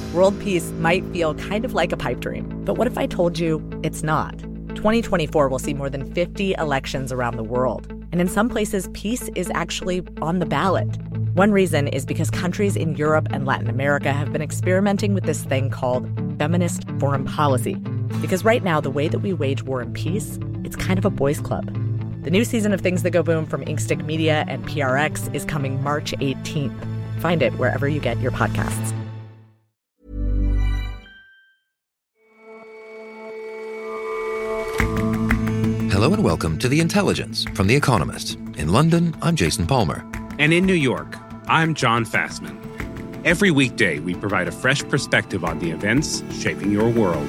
World peace might feel kind of like a pipe dream, but what if I told you it's not? 2024 will see more than 50 elections around the world, and in some places, peace is actually on the ballot. One reason is because countries in Europe and Latin America have been experimenting with this thing called feminist foreign policy. Because right now, the way that we wage war and peace, it's kind of a boys' club. The new season of Things That Go Boom from Inkstick Media and PRX is coming March 18th. Find it wherever you get your podcasts. Hello and welcome to The Intelligence from The Economist. In London, I'm Jason Palmer. And in New York, I'm John Fassman. Every weekday, we provide a fresh perspective on the events shaping your world.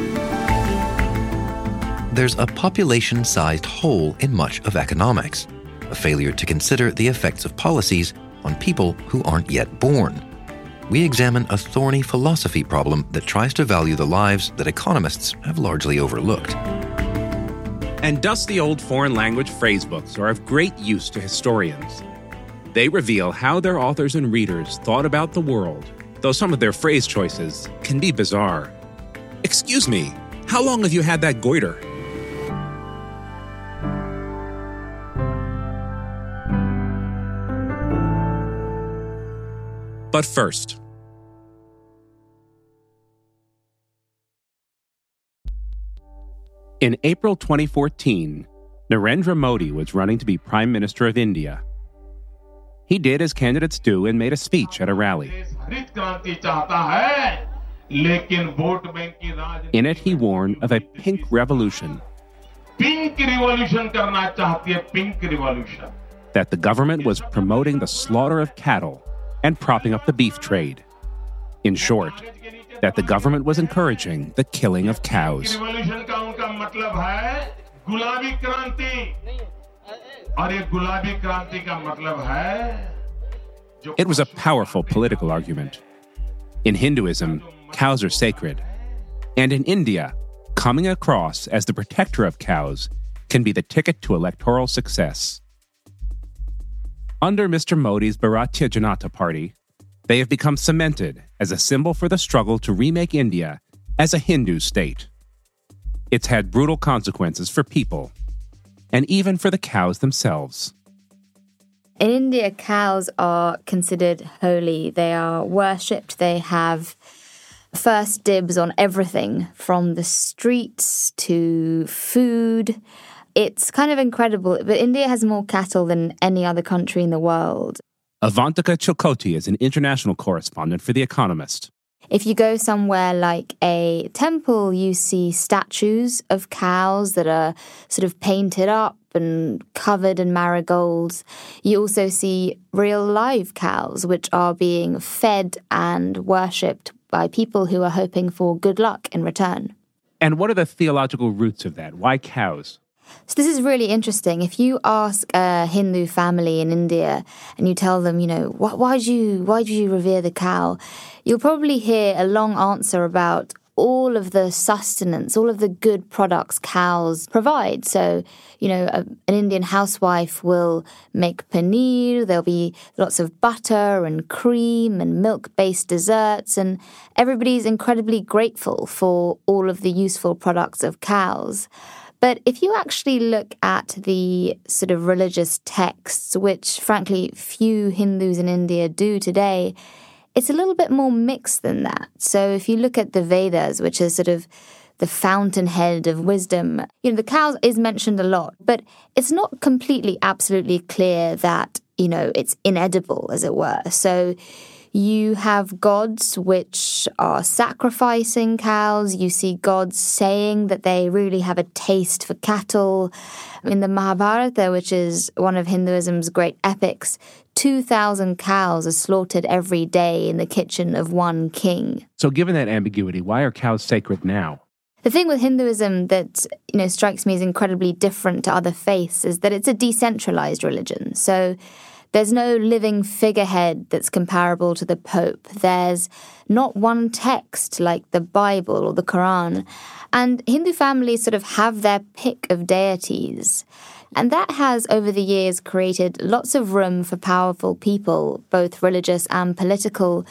There's a population-sized hole in much of economics, a failure to consider the effects of policies on people who aren't yet born. We examine a thorny philosophy problem that tries to value the lives that economists have largely overlooked. And dusty old foreign language phrasebooks are of great use to historians. They reveal how their authors and readers thought about the world, though some of their phrase choices can be bizarre. Excuse me, how long have you had that goiter? But first, in April 2014, Narendra Modi was running to be Prime Minister of India. He did as candidates do and made a speech at a rally. In it, he warned of a pink revolution. That the government was promoting the slaughter of cattle and propping up the beef trade. In short, that the government was encouraging the killing of cows. It was a powerful political argument. In Hinduism, cows are sacred. And in India, coming across as the protector of cows can be the ticket to electoral success. Under Mr. Modi's Bharatiya Janata Party, they have become cemented as a symbol for the struggle to remake India as a Hindu state. It's had brutal consequences for people, and even for the cows themselves. In India, cows are considered holy. They are worshipped. They have first dibs on everything, from the streets to food. It's kind of incredible, but India has more cattle than any other country in the world. Avantika Chilkoti is an international correspondent for The Economist. If you go somewhere like a temple, you see statues of cows that are sort of painted up and covered in marigolds. You also see real live cows, which are being fed and worshipped by people who are hoping for good luck in return. And what are the theological roots of that? Why cows? So this is really interesting. If you ask a Hindu family in India and you tell them, why do you revere the cow? You'll probably hear a long answer about all of the sustenance, all of the good products cows provide. So, an Indian housewife will make paneer, there'll be lots of butter and cream and milk-based desserts, and everybody's incredibly grateful for all of the useful products of cows. But if you actually look at the sort of religious texts, which frankly few Hindus in India do today, it's a little bit more mixed than that. So if you look at the Vedas, which is sort of the fountainhead of wisdom, the cow is mentioned a lot, but it's not completely absolutely clear that, it's inedible, as it were. So you have gods which are sacrificing cows. You see gods saying that they really have a taste for cattle. In the Mahabharata, which is one of Hinduism's great epics, 2,000 cows are slaughtered every day in the kitchen of one king. So given that ambiguity, why are cows sacred now? The thing with Hinduism that, strikes me as incredibly different to other faiths is that it's a decentralized religion. So there's no living figurehead that's comparable to the Pope. There's not one text like the Bible or the Quran. And Hindu families sort of have their pick of deities. And that has, over the years, created lots of room for powerful people, both religious and political,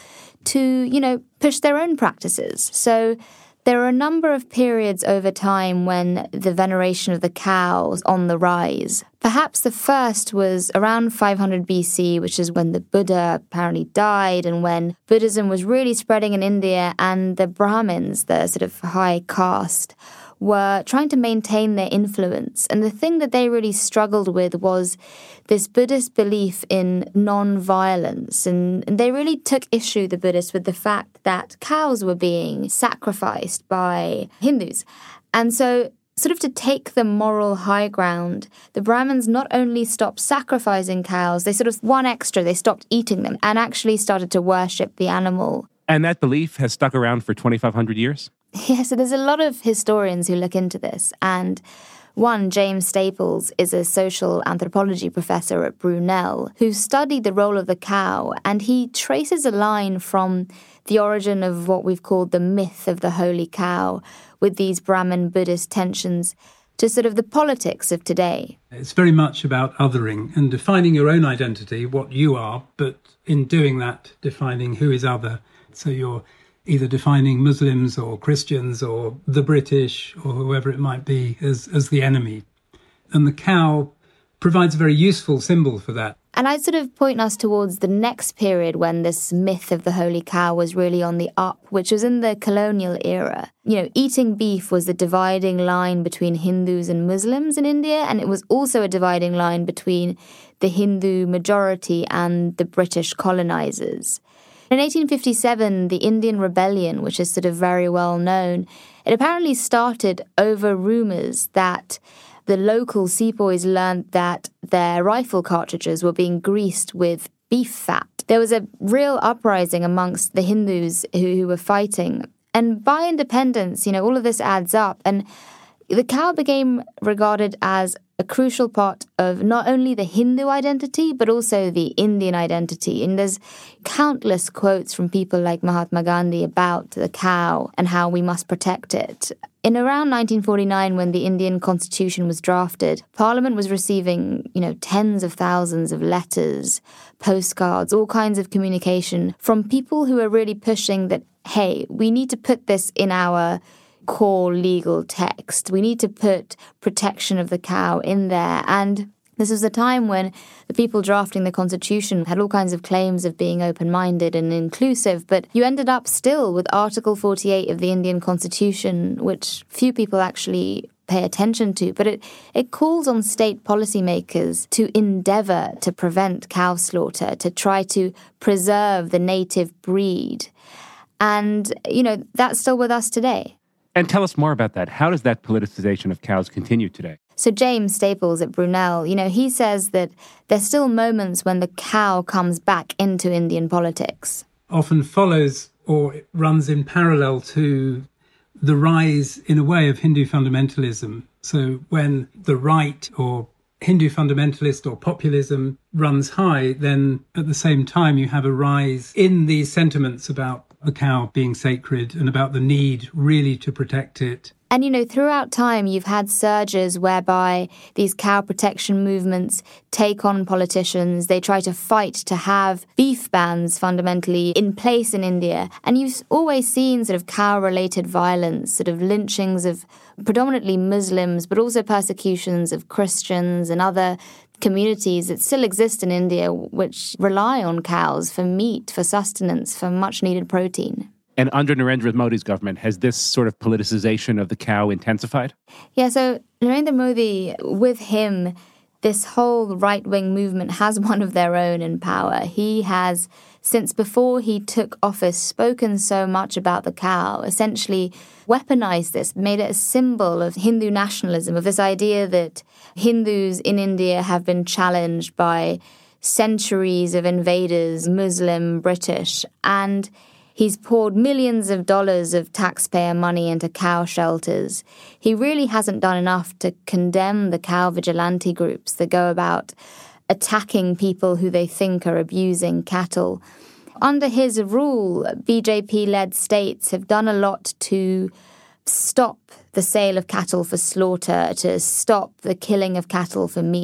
to, push their own practices. So there are a number of periods over time when the veneration of the cow is on the rise. Perhaps the first was around 500 BC, which is when the Buddha apparently died and when Buddhism was really spreading in India, and the Brahmins, the sort of high caste, were trying to maintain their influence. And the thing that they really struggled with was this Buddhist belief in non-violence. And they really took issue, the Buddhists, with the fact that cows were being sacrificed by Hindus. And so, sort of to take the moral high ground, the Brahmins not only stopped sacrificing cows, they sort of one extra, they stopped eating them and actually started to worship the animal. And that belief has stuck around for 2,500 years? Yeah, so there's a lot of historians who look into this. And one, James Staples, is a social anthropology professor at Brunel who studied the role of the cow, and he traces a line from the origin of what we've called the myth of the holy cow with these Brahmin Buddhist tensions to sort of the politics of today. It's very much about othering and defining your own identity, what you are, but in doing that, defining who is other. So you're either defining Muslims or Christians or the British or whoever it might be as the enemy. And the cow provides a very useful symbol for that. And I'd sort of point us towards the next period when this myth of the holy cow was really on the up, which was in the colonial era. Eating beef was the dividing line between Hindus and Muslims in India, and it was also a dividing line between the Hindu majority and the British colonizers. In 1857, the Indian Rebellion, which is sort of very well known, it apparently started over rumours that the local sepoys learned that their rifle cartridges were being greased with beef fat. There was a real uprising amongst the Hindus who were fighting. And by independence, all of this adds up. And the cow became regarded as a crucial part of not only the Hindu identity, but also the Indian identity. And there's countless quotes from people like Mahatma Gandhi about the cow and how we must protect it. In around 1949, when the Indian Constitution was drafted, Parliament was receiving, tens of thousands of letters, postcards, all kinds of communication from people who are really pushing that, hey, we need to put this in our core legal text. We need to put protection of the cow in there. And this was a time when the people drafting the Constitution had all kinds of claims of being open-minded and inclusive, but you ended up still with Article 48 of the Indian Constitution, which few people actually pay attention to, but it calls on state policymakers to endeavour to prevent cow slaughter, to try to preserve the native breed. And, that's still with us today. And tell us more about that. How does that politicization of cows continue today? So James Staples at Brunel, he says that there's still moments when the cow comes back into Indian politics. Often follows or runs in parallel to the rise, in a way, of Hindu fundamentalism. So when the right or Hindu fundamentalist or populism runs high, then at the same time you have a rise in these sentiments about the cow being sacred and about the need really to protect it. And, throughout time, you've had surges whereby these cow protection movements take on politicians. They try to fight to have beef bans fundamentally in place in India. And you've always seen sort of cow-related violence, sort of lynchings of predominantly Muslims, but also persecutions of Christians and other communities that still exist in India, which rely on cows for meat, for sustenance, for much-needed protein. And under Narendra Modi's government, has this sort of politicization of the cow intensified? Yeah, so Narendra Modi, with him, this whole right-wing movement has one of their own in power. He has, since before he took office, spoken so much about the cow, essentially weaponized this, made it a symbol of Hindu nationalism, of this idea that Hindus in India have been challenged by centuries of invaders, Muslim, British, and he's poured millions of dollars of taxpayer money into cow shelters. He really hasn't done enough to condemn the cow vigilante groups that go about attacking people who they think are abusing cattle. Under his rule, BJP-led states have done a lot to stop the sale of cattle for slaughter, to stop the killing of cattle for meat.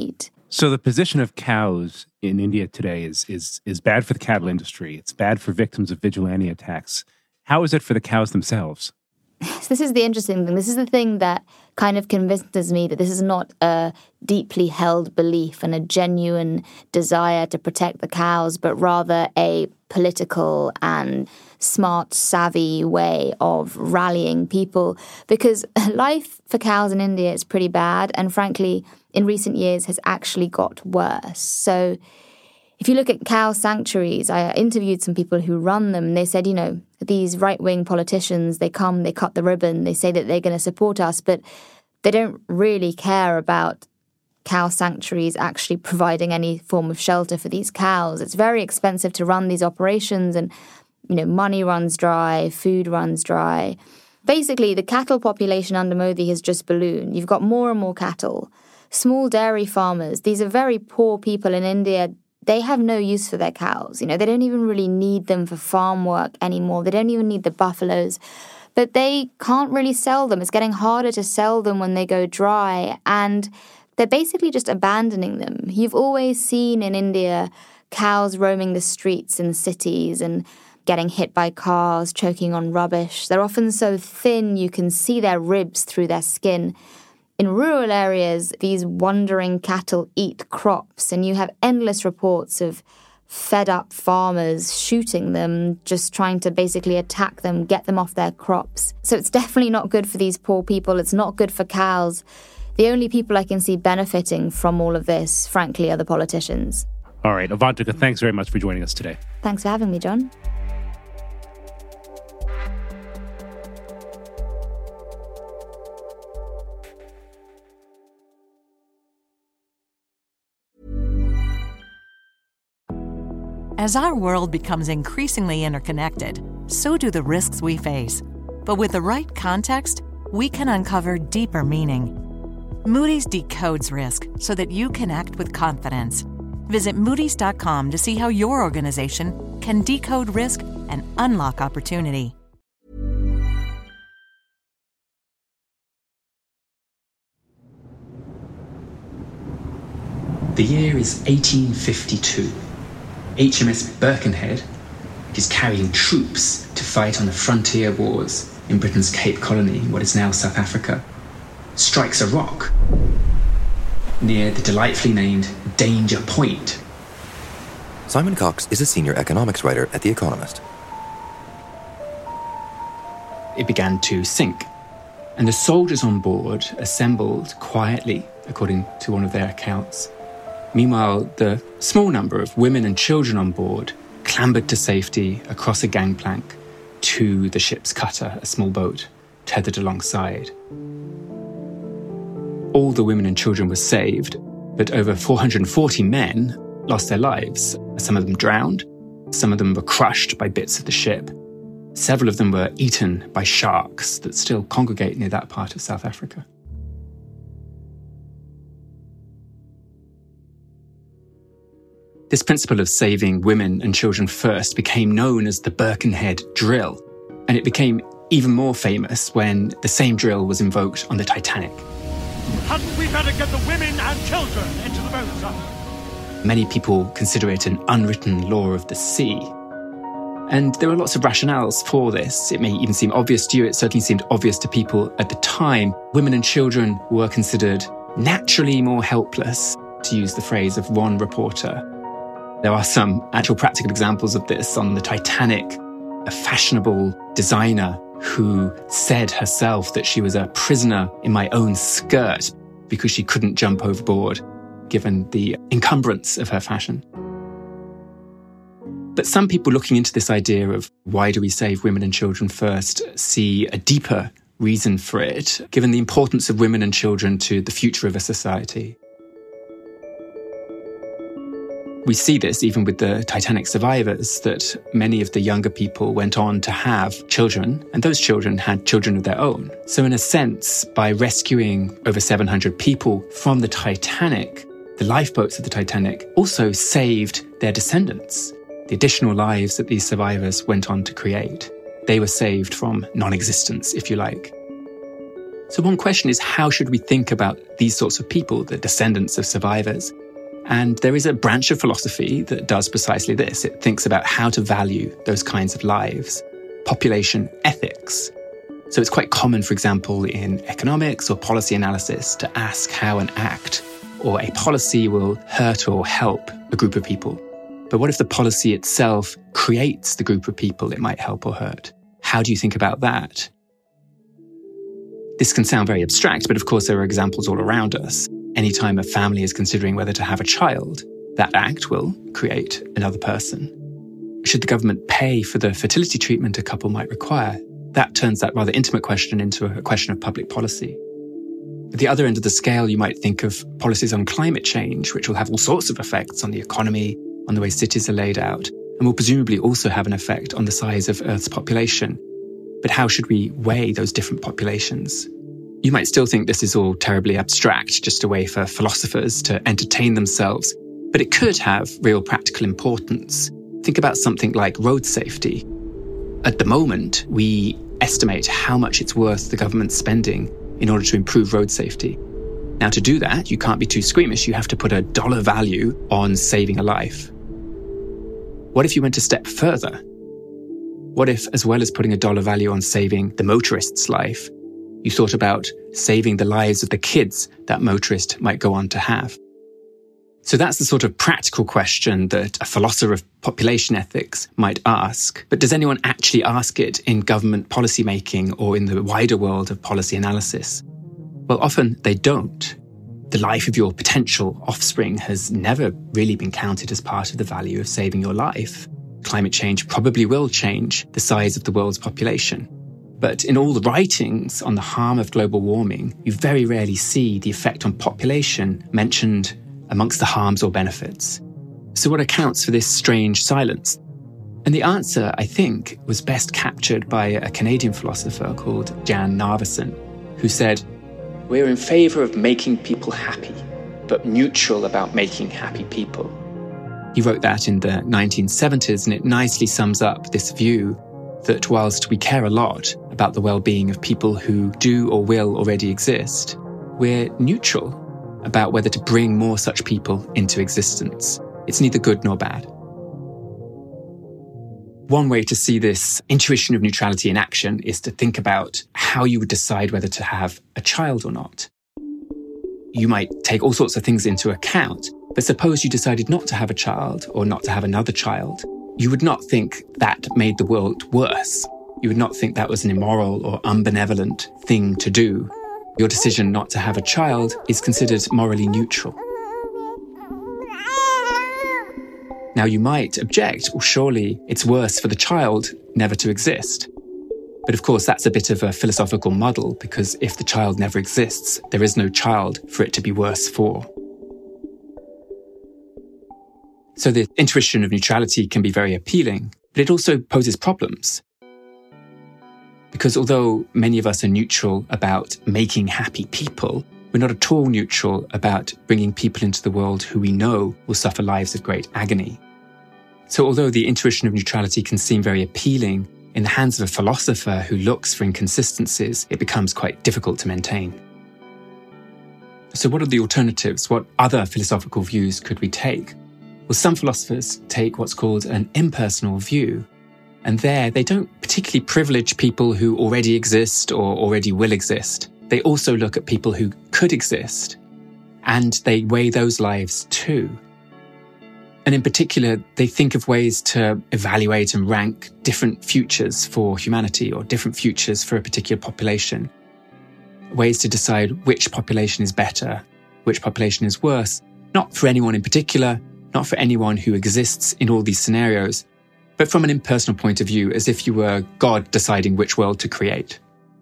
So the position of cows in India today is bad for the cattle industry. It's bad for victims of vigilante attacks. How is it for the cows themselves? This is the interesting thing. This is the thing that kind of convinces me that this is not a deeply held belief and a genuine desire to protect the cows, but rather a political and smart, savvy way of rallying people. Because life for cows in India is pretty bad, and frankly, in recent years has actually got worse. So if you look at cow sanctuaries, I interviewed some people who run them, and they said, these right-wing politicians, they come, they cut the ribbon, they say that they're going to support us, but they don't really care about cow sanctuaries actually providing any form of shelter for these cows. It's very expensive to run these operations, and, money runs dry, food runs dry. Basically, the cattle population under Modi has just ballooned. You've got more and more cattle. Small dairy farmers, these are very poor people in India. They have no use for their cows. They don't even really need them for farm work anymore. They don't even need the buffaloes. But they can't really sell them. It's getting harder to sell them when they go dry. And they're basically just abandoning them. You've always seen in India cows roaming the streets in cities and getting hit by cars, choking on rubbish. They're often so thin you can see their ribs through their skin. In rural areas, these wandering cattle eat crops, and you have endless reports of fed-up farmers shooting them, just trying to basically attack them, get them off their crops. So it's definitely not good for these poor people. It's not good for cows. The only people I can see benefiting from all of this, frankly, are the politicians. All right, Avantika, thanks very much for joining us today. Thanks for having me, John. As our world becomes increasingly interconnected, so do the risks we face. But with the right context, we can uncover deeper meaning. Moody's decodes risk so that you can act with confidence. Visit Moody's.com to see how your organization can decode risk and unlock opportunity. The year is 1852. HMS Birkenhead is carrying troops to fight on the frontier wars in Britain's Cape Colony, what is now South Africa, strikes a rock near the delightfully named Danger Point. Simon Cox is a senior economics writer at The Economist. It began to sink, and the soldiers on board assembled quietly, according to one of their accounts. Meanwhile, the small number of women and children on board clambered to safety across a gangplank to the ship's cutter, a small boat tethered alongside. All the women and children were saved, but over 440 men lost their lives. Some of them drowned, some of them were crushed by bits of the ship. Several of them were eaten by sharks that still congregate near that part of South Africa. This principle of saving women and children first became known as the Birkenhead Drill, and it became even more famous when the same drill was invoked on the Titanic. Hadn't we better get the women and children into the boat, sir? Many people consider it an unwritten law of the sea. And there are lots of rationales for this. It may even seem obvious to you. It certainly seemed obvious to people at the time. Women and children were considered naturally more helpless, to use the phrase of one reporter. There are some actual practical examples of this on the Titanic. A fashionable designer who said herself that she was a prisoner in my own skirt because she couldn't jump overboard, given the encumbrance of her fashion. But some people looking into this idea of why do we save women and children first see a deeper reason for it, given the importance of women and children to the future of a society. We see this even with the Titanic survivors, that many of the younger people went on to have children, and those children had children of their own. So in a sense, by rescuing over 700 people from the Titanic, the lifeboats of the Titanic also saved their descendants, the additional lives that these survivors went on to create. They were saved from non-existence, if you like. So one question is, how should we think about these sorts of people, the descendants of survivors? And there is a branch of philosophy that does precisely this. It thinks about how to value those kinds of lives, population ethics. So it's quite common, for example, in economics or policy analysis to ask how an act or a policy will hurt or help a group of people. But what if the policy itself creates the group of people it might help or hurt? How do you think about that? This can sound very abstract, but of course there are examples all around us. Anytime a family is considering whether to have a child, that act will create another person. Should the government pay for the fertility treatment a couple might require? That turns that rather intimate question into a question of public policy. At the other end of the scale, you might think of policies on climate change, which will have all sorts of effects on the economy, on the way cities are laid out, and will presumably also have an effect on the size of Earth's population. But how should we weigh those different populations? You might still think this is all terribly abstract, just a way for philosophers to entertain themselves, but it could have real practical importance. Think about something like road safety. At the moment, we estimate how much it's worth the government spending in order to improve road safety. Now, to do that, you can't be too squeamish. You have to put a dollar value on saving a life. What if you went a step further? What if, as well as putting a dollar value on saving the motorist's life, you thought about saving the lives of the kids that motorist might go on to have? So that's the sort of practical question that a philosopher of population ethics might ask. But does anyone actually ask it in government policymaking or in the wider world of policy analysis? Well, often they don't. The life of your potential offspring has never really been counted as part of the value of saving your life. Climate change probably will change the size of the world's population. But in all the writings on the harm of global warming, you very rarely see the effect on population mentioned amongst the harms or benefits. So what accounts for this strange silence? And the answer, I think, was best captured by a Canadian philosopher called Jan Narveson, who said, "We're in favour of making people happy, but neutral about making happy people." He wrote that in the 1970s, and it nicely sums up this view that whilst we care a lot about the well-being of people who do or will already exist, we're neutral about whether to bring more such people into existence. It's neither good nor bad. One way to see this intuition of neutrality in action is to think about how you would decide whether to have a child or not. You might take all sorts of things into account, but suppose you decided not to have a child or not to have another child. You would not think that made the world worse. You would not think that was an immoral or unbenevolent thing to do. Your decision not to have a child is considered morally neutral. Now, you might object, well, surely it's worse for the child never to exist. But of course, that's a bit of a philosophical muddle, because if the child never exists, there is no child for it to be worse for. So the intuition of neutrality can be very appealing, but it also poses problems. Because although many of us are neutral about making happy people, we're not at all neutral about bringing people into the world who we know will suffer lives of great agony. So although the intuition of neutrality can seem very appealing, in the hands of a philosopher who looks for inconsistencies, it becomes quite difficult to maintain. So what are the alternatives? What other philosophical views could we take? Well, some philosophers take what's called an impersonal view. And there, they don't particularly privilege people who already exist or already will exist. They also look at people who could exist, and they weigh those lives too. And in particular, they think of ways to evaluate and rank different futures for humanity or different futures for a particular population. Ways to decide which population is better, which population is worse, not for anyone in particular, not for anyone who exists in all these scenarios, but from an impersonal point of view, as if you were God deciding which world to create.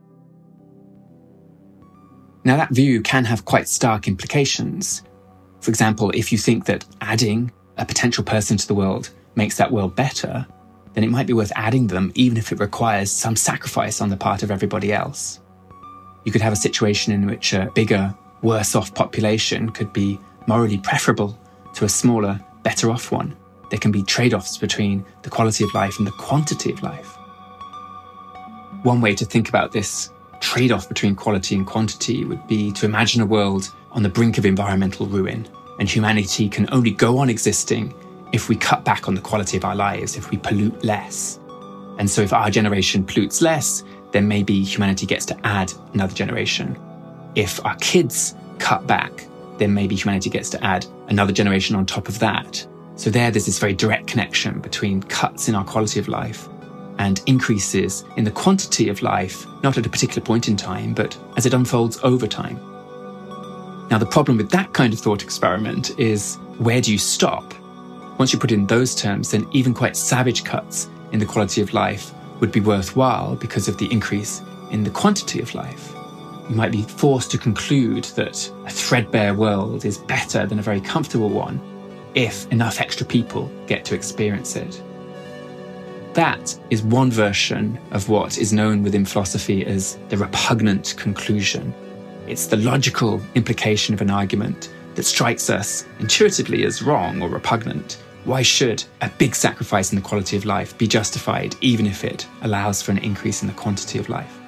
Now, that view can have quite stark implications. For example, if you think that adding a potential person to the world makes that world better, then it might be worth adding them even if it requires some sacrifice on the part of everybody else. You could have a situation in which a bigger, worse-off population could be morally preferable to a smaller, better-off one. There can be trade-offs between the quality of life and the quantity of life. One way to think about this trade-off between quality and quantity would be to imagine a world on the brink of environmental ruin, and humanity can only go on existing if we cut back on the quality of our lives, if we pollute less. And so if our generation pollutes less, then maybe humanity gets to add another generation. If our kids cut back, then maybe humanity gets to add another generation on top of that. So there's this very direct connection between cuts in our quality of life and increases in the quantity of life, not at a particular point in time, but as it unfolds over time. Now, the problem with that kind of thought experiment is, where do you stop? Once you put in those terms, then even quite savage cuts in the quality of life would be worthwhile because of the increase in the quantity of life. You might be forced to conclude that a threadbare world is better than a very comfortable one if enough extra people get to experience it. That is one version of what is known within philosophy as the repugnant conclusion. It's the logical implication of an argument that strikes us intuitively as wrong or repugnant. Why should a big sacrifice in the quality of life be justified, even if it allows for an increase in the quantity of life?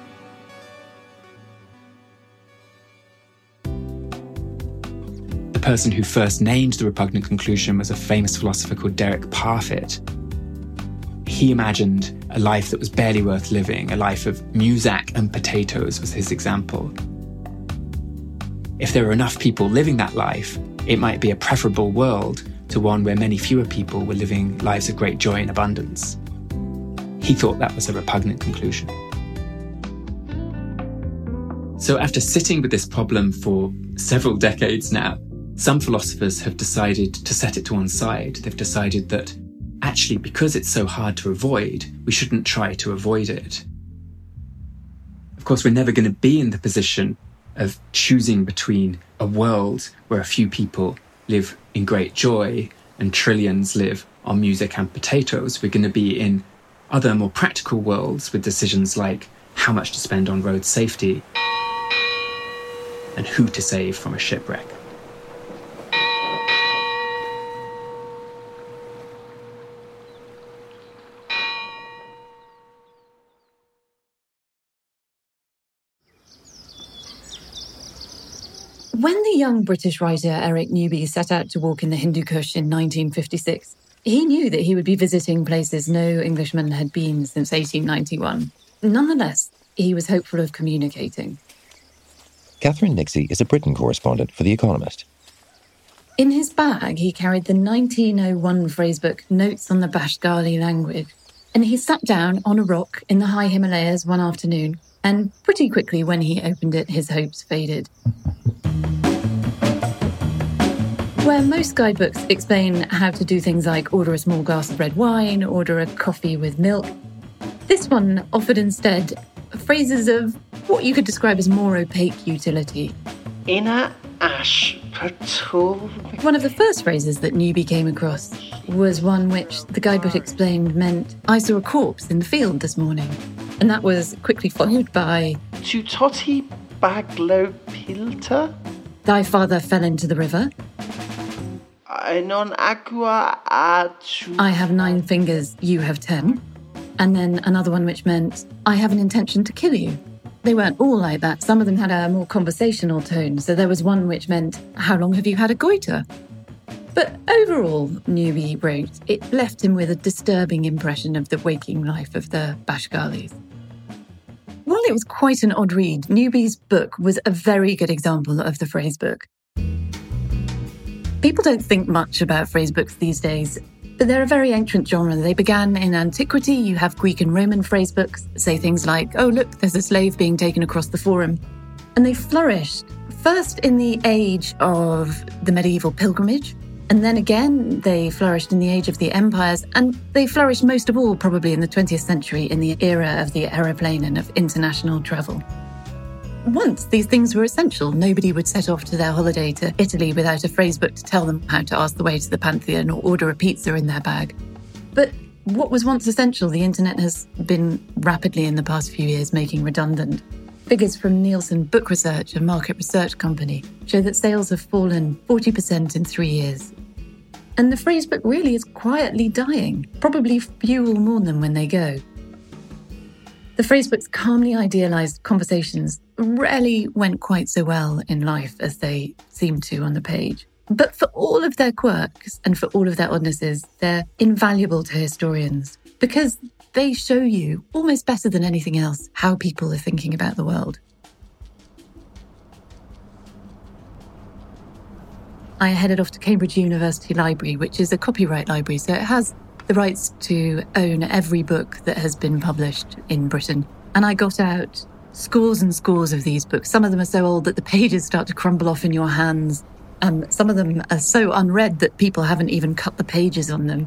The person who first named the repugnant conclusion was a famous philosopher called Derek Parfit. He imagined a life that was barely worth living, a life of Muzak and potatoes was his example. If there were enough people living that life, it might be a preferable world to one where many fewer people were living lives of great joy and abundance. He thought that was a repugnant conclusion. So after sitting with this problem for several decades now, some philosophers have decided to set it to one side. They've decided that actually, because it's so hard to avoid, we shouldn't try to avoid it. Of course, we're never going to be in the position of choosing between a world where a few people live in great joy and trillions live on music and potatoes. We're going to be in other more practical worlds with decisions like how much to spend on road safety and who to save from a shipwreck. When the young British writer Eric Newby set out to walk in the Hindu Kush in 1956, he knew that he would be visiting places no Englishman had been since 1891. Nonetheless, he was hopeful of communicating. Catherine Nixie is a Britain correspondent for The Economist. In his bag, he carried the 1901 phrasebook Notes on the Bashgali Language, and he sat down on a rock in the high Himalayas one afternoon, and pretty quickly when he opened it, his hopes faded. Where most guidebooks explain how to do things like order a small glass of red wine, order a coffee with milk, this one offered instead phrases of what you could describe as more opaque utility. Inner ash patrol. One of the first phrases that Newby came across was one which the guidebook explained meant, I saw a corpse in the field this morning. And that was quickly followed by Tutoti baglo pilta. Thy father fell into the river. Non aqua atu. I have 9 fingers, you have 10. And then another one which meant, I have an intention to kill you. They weren't all like that. Some of them had a more conversational tone. So there was one which meant, how long have you had a goiter? But overall, Newby wrote, it left him with a disturbing impression of the waking life of the Bashgalis. While it was quite an odd read, Newby's book was a very good example of the phrasebook. People don't think much about phrasebooks these days, but they're a very ancient genre. They began in antiquity. You have Greek and Roman phrasebooks, say things like, oh, look, there's a slave being taken across the forum. And they flourished, first in the age of the medieval pilgrimage, and then again they flourished in the age of the empires, and they flourished most of all probably in the 20th century in the era of the aeroplane and of international travel. Once these things were essential. Nobody would set off to their holiday to Italy without a phrasebook to tell them how to ask the way to the Pantheon or order a pizza in their bag. But what was once essential, the internet has been rapidly in the past few years making redundant. Figures from Nielsen Book Research, a market research company, show that sales have fallen 40% in 3 years. And the phrasebook really is quietly dying. Probably few will mourn them when they go. The phrasebook's calmly idealised conversations rarely went quite so well in life as they seemed to on the page. But for all of their quirks and for all of their oddnesses, they're invaluable to historians because they show you, almost better than anything else, how people are thinking about the world. I headed off to Cambridge University Library, which is a copyright library, so it has the rights to own every book that has been published in Britain. And I got out scores and scores of these books. Some of them are so old that the pages start to crumble off in your hands. Some of them are so unread that people haven't even cut the pages on them.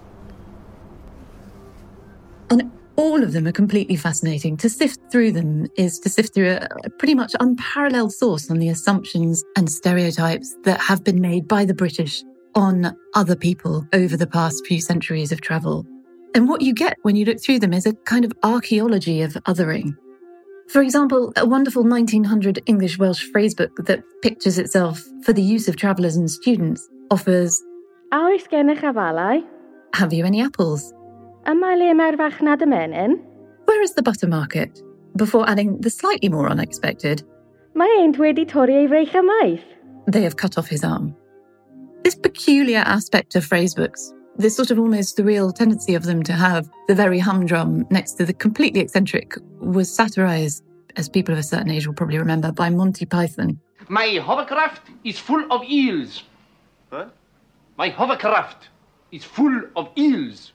And all of them are completely fascinating. To sift through them is to sift through a pretty much unparalleled source on the assumptions and stereotypes that have been made by the British on other people over the past few centuries of travel. And what you get when you look through them is a kind of archaeology of othering. For example, a wonderful 1900 English-Welsh phrasebook that pictures itself for the use of travellers and students offers, Oes gennych afalau? Have you any apples? Yma le mae'r farchnad y menyn? Where is the butter market? Before adding the slightly more unexpected, Mae ein wedi torri ei freich ymaith. They have cut off his arm. This peculiar aspect of phrasebooks, this sort of almost surreal tendency of them to have the very humdrum next to the completely eccentric, was satirised, as people of a certain age will probably remember, by Monty Python. My hovercraft is full of eels. What? My hovercraft is full of eels.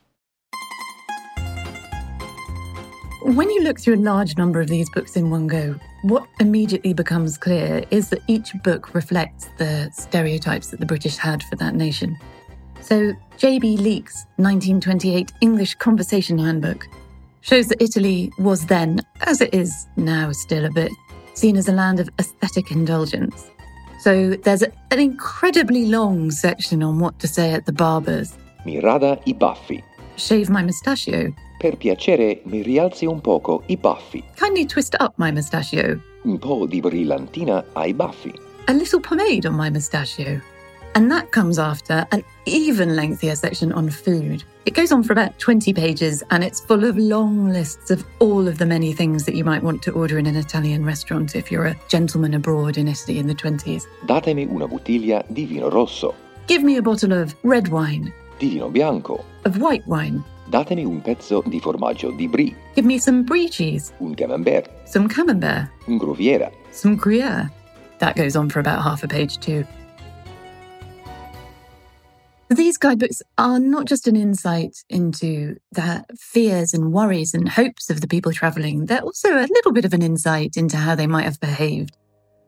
When you look through a large number of these books in one go, what immediately becomes clear is that each book reflects the stereotypes that the British had for that nation. So J.B. Leake's 1928 English Conversation Handbook shows that Italy was then, as it is now still a bit, seen as a land of aesthetic indulgence. So there's an incredibly long section on what to say at the barber's. Mi rada I baffi. Shave my mustachio. Per piacere, mi rialzi un poco I baffi. Kindly twist up my mustachio. Un po' di brillantina ai baffi. A little pomade on my mustachio. And that comes after an even lengthier section on food. It goes on for about 20 pages and it's full of long lists of all of the many things that you might want to order in an Italian restaurant if you're a gentleman abroad in Italy in the 20s. Datemi una bottiglia di vino rosso. Give me a bottle of red wine. Di vino bianco. Of white wine. Datemi un pezzo di formaggio di brie. Give me some brie cheese. Un camembert. Some camembert. Un Gruyère. Some Gruyère. That goes on for about half a page too. These guidebooks are not just an insight into the fears and worries and hopes of the people travelling, they're also a little bit of an insight into how they might have behaved.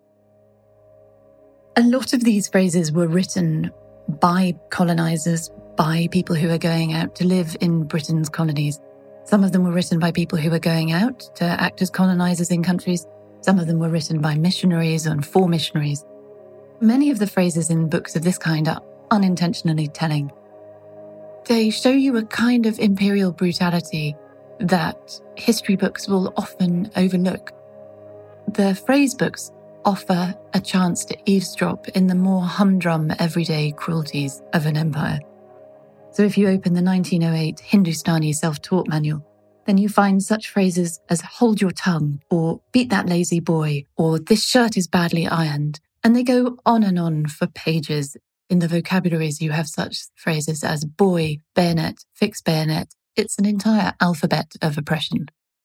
A lot of these phrases were written by colonisers, by people who were going out to live in Britain's colonies. Some of them were written by people who were going out to act as colonisers in countries. Some of them were written by missionaries and for missionaries. Many of the phrases in books of this kind are unintentionally telling. They show you a kind of imperial brutality that history books will often overlook. The phrase books offer a chance to eavesdrop in the more humdrum everyday cruelties of an empire. So if you open the 1908 Hindustani self-taught manual, then you find such phrases as hold your tongue, or beat that lazy boy, or this shirt is badly ironed. And they go on and on for pages. In the vocabularies, you have such phrases as boy, bayonet, fix bayonet. It's an entire alphabet of oppression.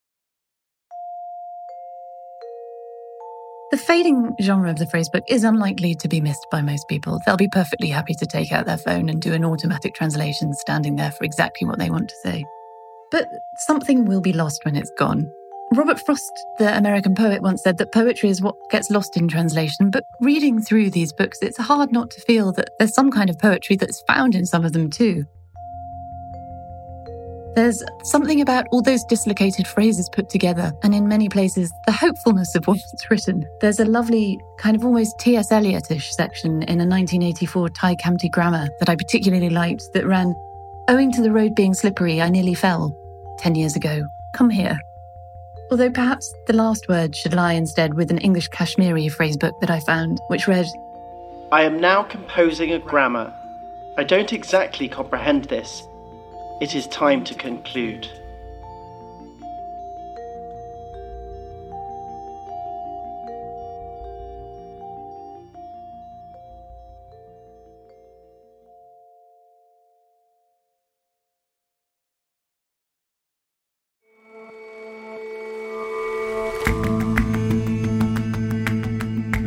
The fading genre of the phrasebook is unlikely to be missed by most people. They'll be perfectly happy to take out their phone and do an automatic translation standing there for exactly what they want to say. But something will be lost when it's gone. Robert Frost, the American poet, once said that poetry is what gets lost in translation, but reading through these books, it's hard not to feel that there's some kind of poetry that's found in some of them too. There's something about all those dislocated phrases put together, and in many places, the hopefulness of what's written. There's a lovely, kind of almost T.S. Eliot-ish section in a 1984 Ty Campty grammar that I particularly liked that ran, "Owing to the road being slippery, I nearly fell 10 years ago. Come here." Although perhaps the last word should lie instead with an English Kashmiri phrasebook that I found, which read, I am now composing a grammar. I don't exactly comprehend this. It is time to conclude.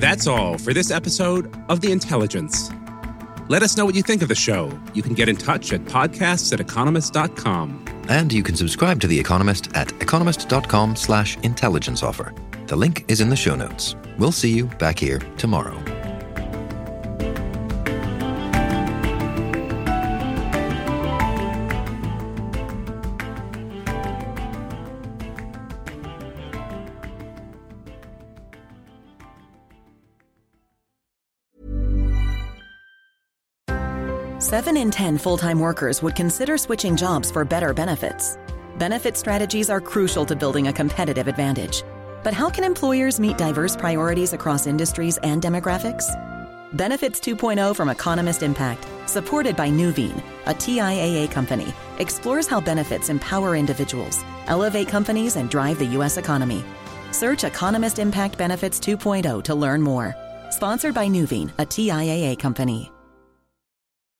That's all for this episode of The Intelligence. Let us know what you think of the show. You can get in touch at podcasts@economist.com. And you can subscribe to The Economist at economist.com/intelligence offer. The link is in the show notes. We'll see you back here tomorrow. Seven in 10 full-time workers would consider switching jobs for better benefits. Benefit strategies are crucial to building a competitive advantage. But how can employers meet diverse priorities across industries and demographics? Benefits 2.0 from Economist Impact, supported by Nuveen, a TIAA company, explores how benefits empower individuals, elevate companies, and drive the U.S. economy. Search Economist Impact Benefits 2.0 to learn more. Sponsored by Nuveen, a TIAA company.